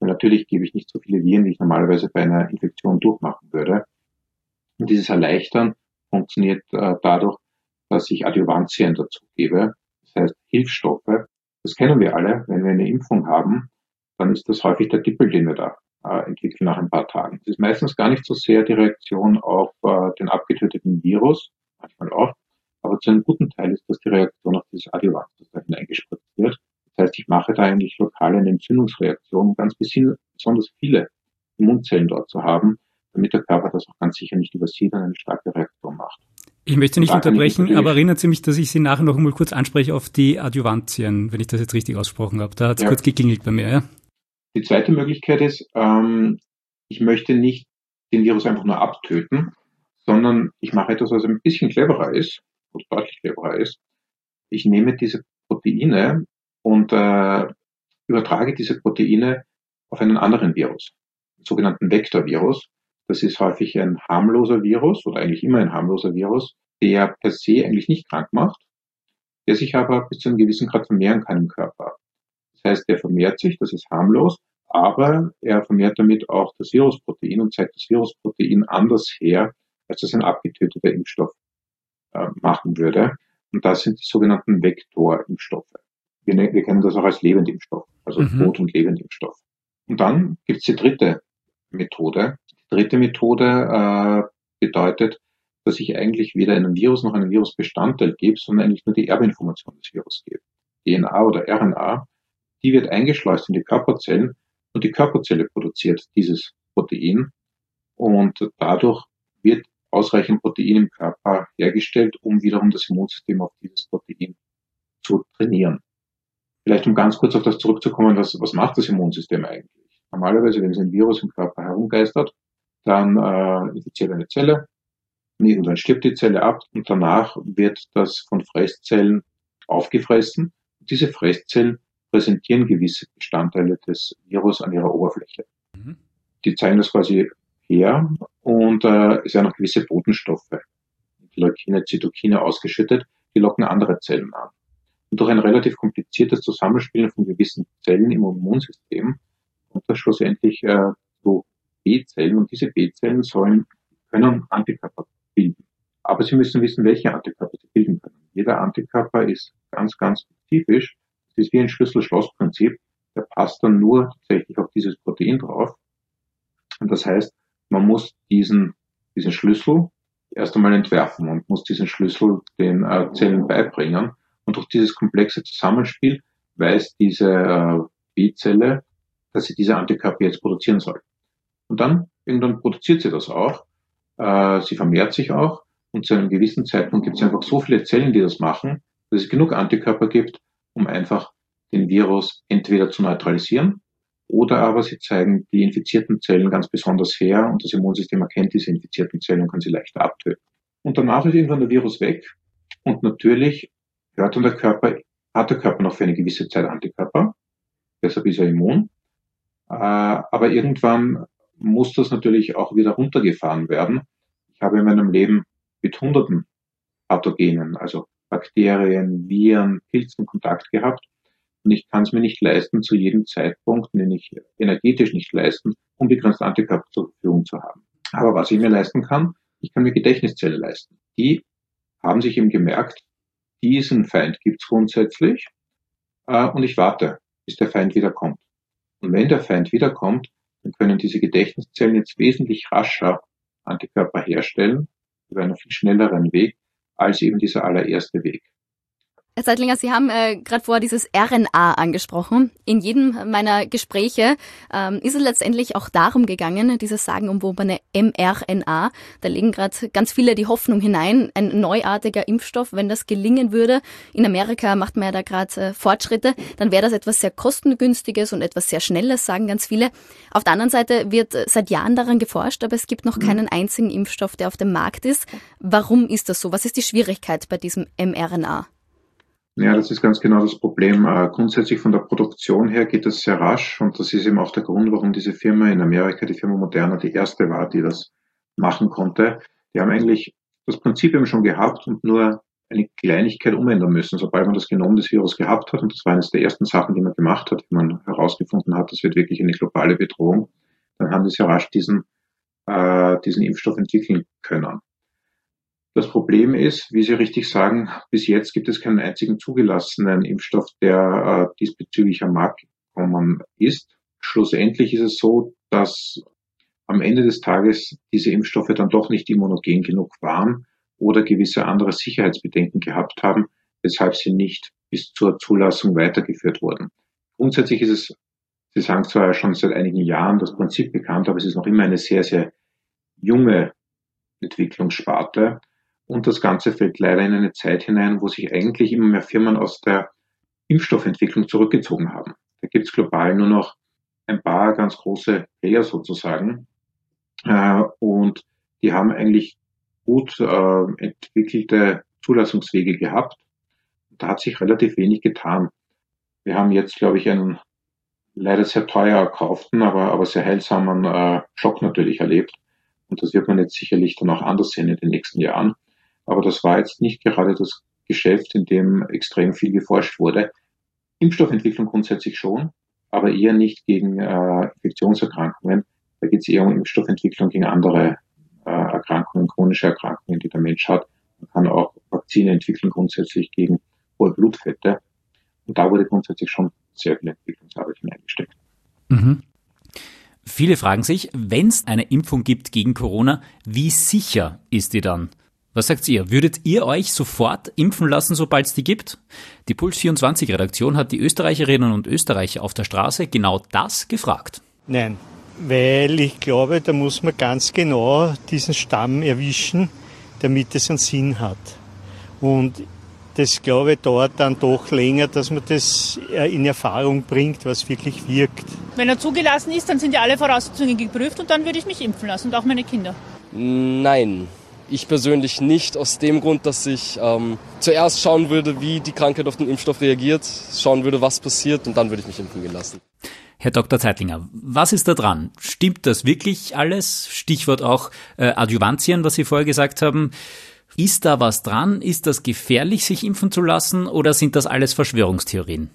Weil natürlich gebe ich nicht so viele Viren, wie ich normalerweise bei einer Infektion durchmachen würde. Und dieses Erleichtern funktioniert äh, dadurch, dass ich Adjuvantien dazu gebe. Das heißt Hilfsstoffe. Das kennen wir alle. Wenn wir eine Impfung haben, dann ist das häufig der Tippel, den wir da äh, entwickeln nach ein paar Tagen. Es ist meistens gar nicht so sehr die Reaktion auf äh, den abgetöteten Virus, manchmal auch, aber zu einem guten Teil ist das die Reaktion auf dieses Adjuvant, das da hineingespritzt wird. Das heißt, ich mache da eigentlich lokal eine Entzündungsreaktion, um ganz besonders viele Immunzellen dort zu haben, damit der Körper das auch ganz sicher nicht übersieht und eine starke Reaktion macht. Ich möchte nicht unterbrechen, aber erinnern Sie mich, dass ich Sie nachher noch einmal kurz anspreche auf die Adjuvantien, wenn ich das jetzt richtig ausgesprochen habe. Da hat es ja kurz geklingelt bei mir. Ja? Die zweite Möglichkeit ist, ähm, ich möchte nicht den Virus einfach nur abtöten, sondern ich mache etwas, was ein bisschen cleverer ist, was deutlich cleverer ist. Ich nehme diese Proteine und äh, übertrage diese Proteine auf einen anderen Virus, den sogenannten Vektorvirus. Das ist häufig ein harmloser Virus oder eigentlich immer ein harmloser Virus, der per se eigentlich nicht krank macht, der sich aber bis zu einem gewissen Grad vermehren kann im Körper. Das heißt, der vermehrt sich, das ist harmlos, aber er vermehrt damit auch das Virusprotein und zeigt das Virusprotein anders her, als das ein abgetöteter Impfstoff äh, machen würde. Und das sind die sogenannten Vektorimpfstoffe. Wir, wir kennen das auch als Lebendimpfstoff, also mhm. Tot- und Lebendimpfstoff. Und dann gibt es die dritte Methode. Die dritte Methode äh, bedeutet, dass ich eigentlich weder einen Virus noch einen Virusbestandteil gebe, sondern eigentlich nur die Erbinformation des Virus gebe. D N A oder R N A, die wird eingeschleust in die Körperzellen und die Körperzelle produziert dieses Protein und dadurch wird ausreichend Protein im Körper hergestellt, um wiederum das Immunsystem auf dieses Protein zu trainieren. Vielleicht um ganz kurz auf das zurückzukommen, was, was macht das Immunsystem eigentlich? Normalerweise, wenn so ein Virus im Körper herumgeistert, dann äh, infiziert eine Zelle, und irgendwann stirbt die Zelle ab und danach wird das von Fresszellen aufgefressen. Und diese Fresszellen präsentieren gewisse Bestandteile des Virus an ihrer Oberfläche. Mhm. Die zeigen das quasi her und äh, es werden auch gewisse Botenstoffe, Leukine, Zytokine ausgeschüttet, die locken andere Zellen an. Und durch ein relativ kompliziertes Zusammenspiel von gewissen Zellen im Immunsystem kommt das schlussendlich äh, zu B-Zellen und diese B-Zellen sollen, können Antikörper bilden. Aber sie müssen wissen, welche Antikörper sie bilden können. Jeder Antikörper ist ganz, ganz spezifisch. Das ist wie ein Schlüssel-Schloss-Prinzip. Der passt dann nur tatsächlich auf dieses Protein drauf. Und das heißt, man muss diesen, diesen Schlüssel erst einmal entwerfen und muss diesen Schlüssel den äh, Zellen beibringen. Und durch dieses komplexe Zusammenspiel weiß diese äh, B-Zelle, dass sie diese Antikörper jetzt produzieren soll. Und dann, irgendwann produziert sie das auch. Äh, sie vermehrt sich auch. Und zu einem gewissen Zeitpunkt gibt es einfach so viele Zellen, die das machen, dass es genug Antikörper gibt, um einfach den Virus entweder zu neutralisieren oder aber sie zeigen die infizierten Zellen ganz besonders her und das Immunsystem erkennt diese infizierten Zellen und kann sie leichter abtöten. Und danach ist irgendwann der Virus weg und natürlich hört dann der Körper, hat der Körper noch für eine gewisse Zeit Antikörper, deshalb ist er immun, äh, aber irgendwann muss das natürlich auch wieder runtergefahren werden. Ich habe in meinem Leben mit hunderten Pathogenen, also Bakterien, Viren, Pilzen Kontakt gehabt. Und ich kann es mir nicht leisten, zu jedem Zeitpunkt, den ich energetisch nicht leisten, unbegrenzt Antikörper zur Verfügung zu haben. Aber was ich mir leisten kann, ich kann mir Gedächtniszellen leisten. Die haben sich eben gemerkt, diesen Feind gibt's grundsätzlich äh, und ich warte, bis der Feind wiederkommt. Und wenn der Feind wiederkommt, dann können diese Gedächtniszellen jetzt wesentlich rascher Antikörper herstellen, über einen viel schnelleren Weg, als eben dieser allererste Weg. Herr Seidlinger, Sie haben äh, gerade vorher dieses R N A angesprochen. In jedem meiner Gespräche ähm, ist es letztendlich auch darum gegangen, dieses sagenumwobene mRNA. Da legen gerade ganz viele die Hoffnung hinein, ein neuartiger Impfstoff, wenn das gelingen würde. In Amerika macht man ja da gerade äh, Fortschritte. Dann wäre das etwas sehr kostengünstiges und etwas sehr Schnelles, sagen ganz viele. Auf der anderen Seite wird äh, seit Jahren daran geforscht, aber es gibt noch keinen einzigen Impfstoff, der auf dem Markt ist. Warum ist das so? Was ist die Schwierigkeit bei diesem mRNA? Ja, das ist ganz genau das Problem. Äh, grundsätzlich von der Produktion her geht das sehr rasch und das ist eben auch der Grund, warum diese Firma in Amerika, die Firma Moderna, die erste war, die das machen konnte. Die haben eigentlich das Prinzip eben schon gehabt und nur eine Kleinigkeit umändern müssen. Sobald man das Genom des Virus gehabt hat, und das war eines der ersten Sachen, die man gemacht hat, wie man herausgefunden hat, das wird wirklich eine globale Bedrohung, dann haben die sehr rasch diesen, äh, diesen Impfstoff entwickeln können. Das Problem ist, wie Sie richtig sagen, bis jetzt gibt es keinen einzigen zugelassenen Impfstoff, der äh, diesbezüglich am Markt gekommen ist. Schlussendlich ist es so, dass am Ende des Tages diese Impfstoffe dann doch nicht immunogen genug waren oder gewisse andere Sicherheitsbedenken gehabt haben, weshalb sie nicht bis zur Zulassung weitergeführt wurden. Grundsätzlich ist es, Sie sagen zwar schon seit einigen Jahren das Prinzip bekannt, aber es ist noch immer eine sehr, sehr junge Entwicklungssparte. Und das Ganze fällt leider in eine Zeit hinein, wo sich eigentlich immer mehr Firmen aus der Impfstoffentwicklung zurückgezogen haben. Da gibt es global nur noch ein paar ganz große Player sozusagen. Äh, und die haben eigentlich gut äh, entwickelte Zulassungswege gehabt. Da hat sich relativ wenig getan. Wir haben jetzt, glaube ich, einen leider sehr teuer erkauften, aber, aber sehr heilsamen äh, Schock natürlich erlebt. Und das wird man jetzt sicherlich dann auch anders sehen in den nächsten Jahren. Aber das war jetzt nicht gerade das Geschäft, in dem extrem viel geforscht wurde. Impfstoffentwicklung grundsätzlich schon, aber eher nicht gegen äh, Infektionserkrankungen. Da geht es eher um Impfstoffentwicklung gegen andere äh, Erkrankungen, chronische Erkrankungen, die der Mensch hat. Man kann auch Vakzine entwickeln grundsätzlich gegen hohe Blutfette. Und da wurde grundsätzlich schon sehr viel Entwicklungsarbeit hineingesteckt. Mhm. Viele fragen sich, wenn es eine Impfung gibt gegen Corona, wie sicher ist die dann? Was sagt ihr? Würdet ihr euch sofort impfen lassen, sobald es die gibt? Die Puls vierundzwanzig-Redaktion hat die Österreicherinnen und Österreicher auf der Straße genau das gefragt. Nein, weil ich glaube, da muss man ganz genau diesen Stamm erwischen, damit es einen Sinn hat. Und das, glaube ich, dauert dann doch länger, dass man das in Erfahrung bringt, was wirklich wirkt. Wenn er zugelassen ist, dann sind ja alle Voraussetzungen geprüft und dann würde ich mich impfen lassen und auch meine Kinder. Nein, ich persönlich nicht, aus dem Grund, dass ich ähm, zuerst schauen würde, wie die Krankheit auf den Impfstoff reagiert, schauen würde, was passiert und dann würde ich mich impfen gehen lassen. Herr Doktor Zeitlinger, was ist da dran? Stimmt das wirklich alles? Stichwort auch äh, Adjuvantien, was Sie vorher gesagt haben. Ist da was dran? Ist das gefährlich, sich impfen zu lassen, oder sind das alles Verschwörungstheorien?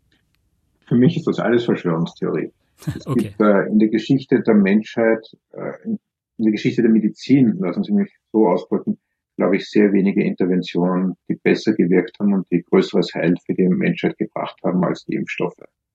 Für mich ist das alles Verschwörungstheorie. Es Okay. gibt äh, in der Geschichte der Menschheit, äh, in der Geschichte der Medizin, lassen Sie mich so ausdrücken, glaube ich, sehr wenige Interventionen, die besser gewirkt haben und die größeres Heil für die Menschheit gebracht haben als die Impfstoffe.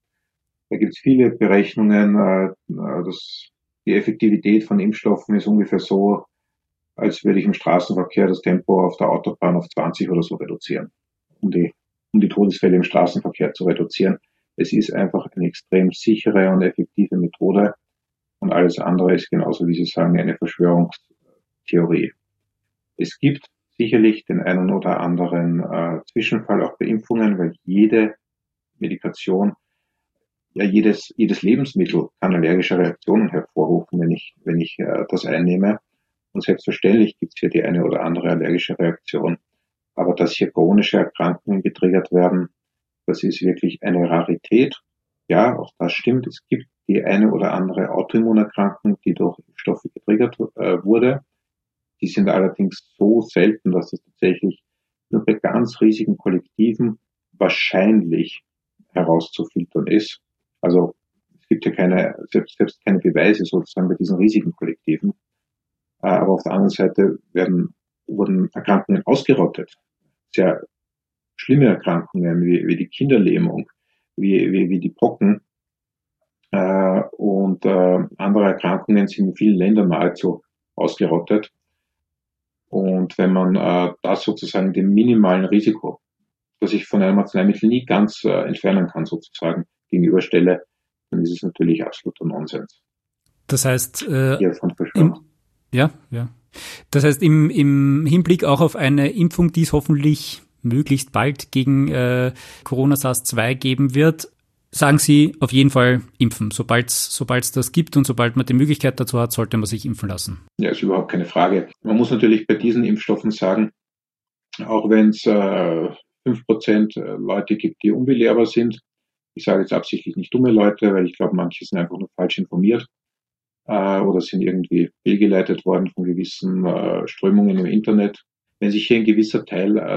Da gibt es viele Berechnungen, äh, dass die Effektivität von Impfstoffen ist ungefähr so, als würde ich im Straßenverkehr das Tempo auf der Autobahn auf zwanzig oder so reduzieren, um die, um die Todesfälle im Straßenverkehr zu reduzieren. Es ist einfach eine extrem sichere und effektive Methode und alles andere ist genauso, wie Sie sagen, eine Verschwörungstheorie. Es gibt sicherlich den einen oder anderen äh, Zwischenfall auch bei Impfungen, weil jede Medikation, ja jedes jedes Lebensmittel kann allergische Reaktionen hervorrufen, wenn ich wenn ich äh, das einnehme. Und selbstverständlich gibt es hier die eine oder andere allergische Reaktion. Aber dass hier chronische Erkrankungen getriggert werden, das ist wirklich eine Rarität. Ja, auch das stimmt. Es gibt die eine oder andere Autoimmunerkrankung, die durch Impfstoffe getriggert äh, wurde. Die sind allerdings so selten, dass es tatsächlich nur bei ganz riesigen Kollektiven wahrscheinlich herauszufiltern ist. Also es gibt ja keine, selbst, selbst keine Beweise sozusagen bei diesen riesigen Kollektiven. Aber auf der anderen Seite werden, wurden Erkrankungen ausgerottet. Sehr schlimme Erkrankungen wie, wie die Kinderlähmung, wie, wie, wie die Pocken äh, und äh, andere Erkrankungen sind in vielen Ländern nahezu ausgerottet. Und wenn man äh, das sozusagen dem minimalen Risiko, das ich von einem Arzneimittel nie ganz äh, entfernen kann, sozusagen gegenüberstelle, dann ist es natürlich absoluter Nonsens. Das heißt, äh, Hier von Verschwörung. Ja, ja. Das heißt, im, im Hinblick auch auf eine Impfung, die es hoffentlich möglichst bald gegen äh, Corona SARS zwei geben wird, sagen Sie auf jeden Fall impfen. Sobald es das gibt und sobald man die Möglichkeit dazu hat, sollte man sich impfen lassen. Ja, ist überhaupt keine Frage. Man muss natürlich bei diesen Impfstoffen sagen, auch wenn es äh, fünf Prozent Leute gibt, die unbelehrbar sind, ich sage jetzt absichtlich nicht dumme Leute, weil ich glaube, manche sind einfach nur falsch informiert, oder sind irgendwie fehlgeleitet worden von gewissen äh, Strömungen im Internet. Wenn sich hier ein gewisser Teil äh,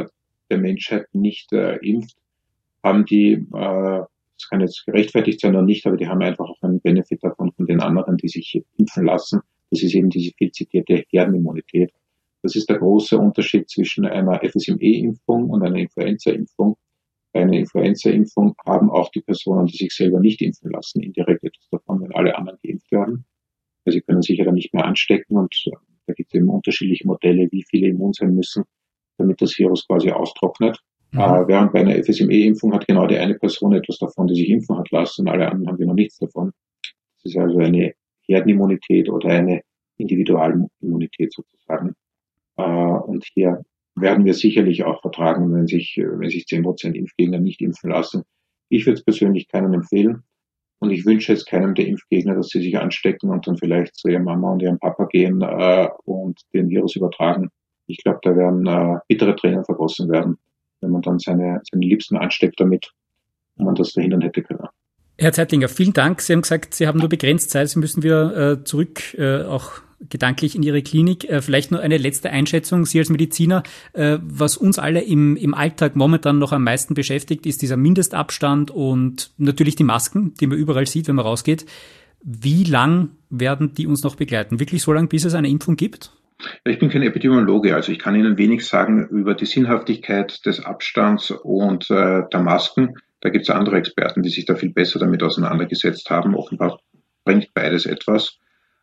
der Menschheit nicht äh, impft, haben die, äh, das kann jetzt gerechtfertigt sein oder nicht, aber die haben einfach auch einen Benefit davon von den anderen, die sich impfen lassen. Das ist eben diese viel zitierte Herdenimmunität. Das ist der große Unterschied zwischen einer F S M E-Impfung und einer Influenza-Impfung. Bei einer Influenza-Impfung haben auch die Personen, die sich selber nicht impfen lassen, indirekt etwas davon, wenn alle anderen geimpft werden. Weil sie können sich ja dann nicht mehr anstecken und äh, da gibt es eben unterschiedliche Modelle, wie viele immun sein müssen, damit das Virus quasi austrocknet. Mhm. Äh, während bei einer F S M E-Impfung hat genau die eine Person etwas davon, die sich impfen hat lassen, und alle anderen haben ja noch nichts davon. Das ist also eine Herdenimmunität oder eine Individualimmunität sozusagen. Äh, und hier werden wir sicherlich auch vertragen, wenn sich, wenn sich zehn Prozent Impfgegner nicht impfen lassen. Ich würde es persönlich keinem empfehlen. Und ich wünsche jetzt keinem der Impfgegner, dass sie sich anstecken und dann vielleicht zu ihrer Mama und ihrem Papa gehen äh, und den Virus übertragen. Ich glaube, da werden äh, bittere Tränen vergossen werden, wenn man dann seine, seine Liebsten ansteckt damit und man das verhindern hätte können. Herr Zeitlinger, vielen Dank. Sie haben gesagt, Sie haben nur begrenzt Zeit. Sie müssen wieder äh, zurück, äh, auch gedanklich in Ihre Klinik. Äh, vielleicht nur eine letzte Einschätzung. Sie als Mediziner, äh, was uns alle im, im Alltag momentan noch am meisten beschäftigt, ist dieser Mindestabstand und natürlich die Masken, die man überall sieht, wenn man rausgeht. Wie lang werden die uns noch begleiten? Wirklich so lange, bis es eine Impfung gibt? Ich bin kein Epidemiologe, also ich kann Ihnen wenig sagen über die Sinnhaftigkeit des Abstands und äh, der Masken. Da gibt es andere Experten, die sich da viel besser damit auseinandergesetzt haben. Offenbar bringt beides etwas.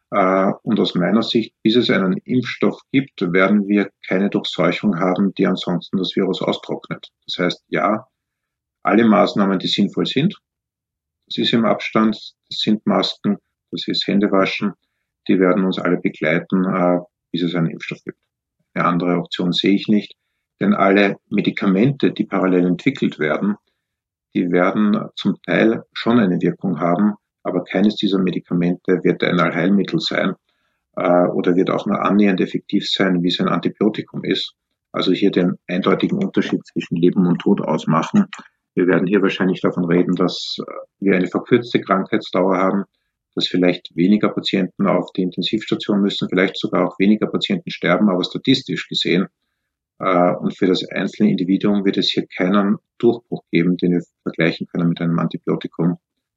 Und aus meiner Sicht, bis es einen Impfstoff gibt, werden wir keine Durchseuchung haben, die ansonsten das Virus austrocknet. Das heißt, ja, alle Maßnahmen, die sinnvoll sind, das ist im Abstand, das sind Masken, das ist Händewaschen, die werden uns alle begleiten, bis es einen Impfstoff gibt. Eine andere Option sehe ich nicht, denn alle Medikamente, die parallel entwickelt werden, die werden zum Teil schon eine Wirkung haben, aber keines dieser Medikamente wird ein Allheilmittel sein äh, oder wird auch nur annähernd effektiv sein, wie es ein Antibiotikum ist. Also hier den eindeutigen Unterschied zwischen Leben und Tod ausmachen. Wir werden hier wahrscheinlich davon reden, dass wir eine verkürzte Krankheitsdauer haben, dass vielleicht weniger Patienten auf die Intensivstation müssen, vielleicht sogar auch weniger Patienten sterben, aber statistisch gesehen. Äh, und für das einzelne Individuum wird es hier keinen Durchbruch geben, den wir vergleichen können mit einem Antibiotikum.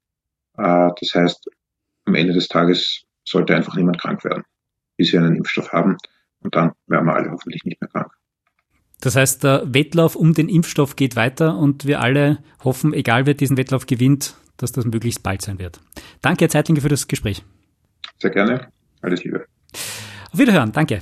Das heißt, am Ende des Tages sollte einfach niemand krank werden, bis wir einen Impfstoff haben. Und dann werden wir alle hoffentlich nicht mehr krank. Das heißt, der Wettlauf um den Impfstoff geht weiter und wir alle hoffen, egal wer diesen Wettlauf gewinnt, dass das möglichst bald sein wird. Danke, Herr Zeitlinger, für das Gespräch. Sehr gerne. Alles Liebe. Auf Wiederhören. Danke.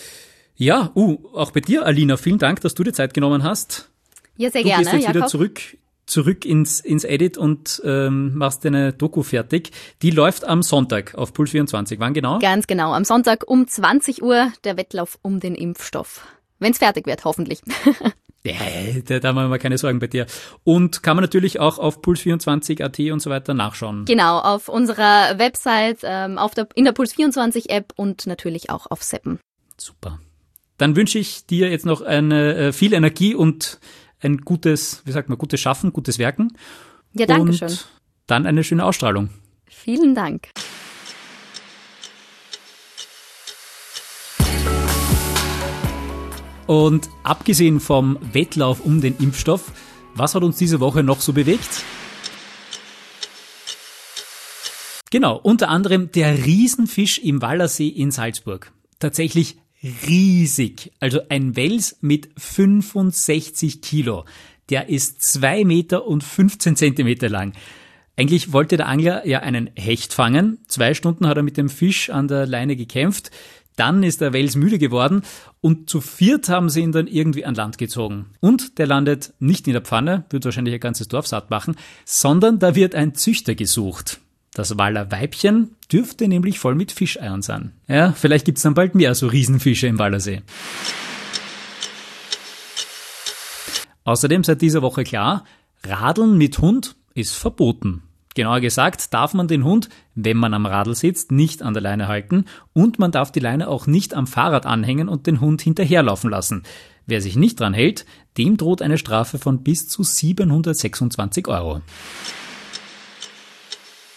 Ja, uh, auch bei dir, Alina, vielen Dank, dass du dir Zeit genommen hast. Ja, sehr du gerne. Du bist jetzt Jakob. wieder zurück. zurück ins, ins Edit und ähm, machst deine Doku fertig. Die läuft am Sonntag auf Puls vierundzwanzig. Wann genau? Ganz genau, am Sonntag um zwanzig Uhr der Wettlauf um den Impfstoff. Wenn es fertig wird, hoffentlich. Ja, da, da machen wir keine Sorgen bei dir. Und kann man natürlich auch auf puls vierundzwanzig punkt at und so weiter nachschauen. Genau, auf unserer Website, ähm, auf der, in der Puls vierundzwanzig App und natürlich auch auf Seppen. Super. Dann wünsche ich dir jetzt noch eine, äh, viel Energie und ein gutes, wie sagt man, gutes Schaffen, gutes Werken. Ja, danke schön. Und dann eine schöne Ausstrahlung. Vielen Dank. Und abgesehen vom Wettlauf um den Impfstoff, was hat uns diese Woche noch so bewegt? Genau, unter anderem der Riesenfisch im Wallersee in Salzburg. Tatsächlich riesig, also ein Wels mit fünfundsechzig Kilo. Der ist zwei Meter und fünfzehn Zentimeter lang. Eigentlich wollte der Angler ja einen Hecht fangen. Zwei Stunden hat er mit dem Fisch an der Leine gekämpft. Dann ist der Wels müde geworden und zu viert haben sie ihn dann irgendwie an Land gezogen. Und der landet nicht in der Pfanne, wird wahrscheinlich ein ganzes Dorf satt machen, sondern da wird ein Züchter gesucht. Das Waller Weibchen dürfte nämlich voll mit Fischeiern sein. Ja, vielleicht gibt's dann bald mehr so Riesenfische im Wallersee. Außerdem seit dieser Woche klar, Radeln mit Hund ist verboten. Genauer gesagt darf man den Hund, wenn man am Radl sitzt, nicht an der Leine halten und man darf die Leine auch nicht am Fahrrad anhängen und den Hund hinterherlaufen lassen. Wer sich nicht dran hält, dem droht eine Strafe von bis zu siebenhundertsechsundzwanzig Euro.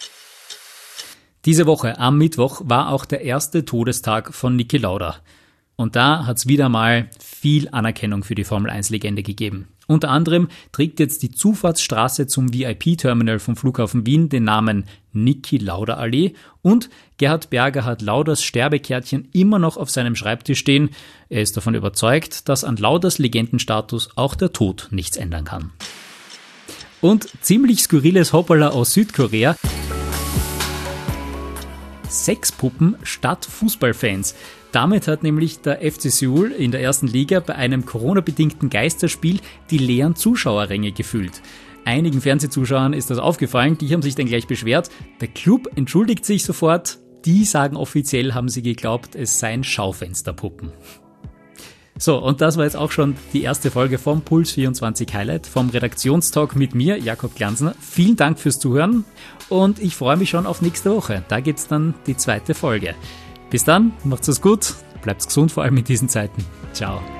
Diese Woche am Mittwoch war auch der erste Todestag von Niki Lauda. Und da hat es wieder mal viel Anerkennung für die Formel eins Legende gegeben. Unter anderem trägt jetzt die Zufahrtsstraße zum V I P-Terminal vom Flughafen Wien den Namen Niki-Lauda-Allee und Gerhard Berger hat Laudas Sterbekärtchen immer noch auf seinem Schreibtisch stehen. Er ist davon überzeugt, dass an Laudas Legendenstatus auch der Tod nichts ändern kann. Und ziemlich skurriles Hoppala aus Südkorea. Sexpuppen statt Fußballfans. Damit hat nämlich der F C Seoul in der ersten Liga bei einem Corona-bedingten Geisterspiel die leeren Zuschauerränge gefüllt. Einigen Fernsehzuschauern ist das aufgefallen, die haben sich dann gleich beschwert. Der Club entschuldigt sich sofort. Die sagen offiziell, haben sie geglaubt, es seien Schaufensterpuppen. So, und das war jetzt auch schon die erste Folge vom Puls vierundzwanzig Highlight, vom Redaktionstalk mit mir, Jakob Glanzner. Vielen Dank fürs Zuhören und ich freue mich schon auf nächste Woche. Da geht's dann die zweite Folge. Bis dann, macht's es gut, bleibt's gesund, vor allem in diesen Zeiten. Ciao.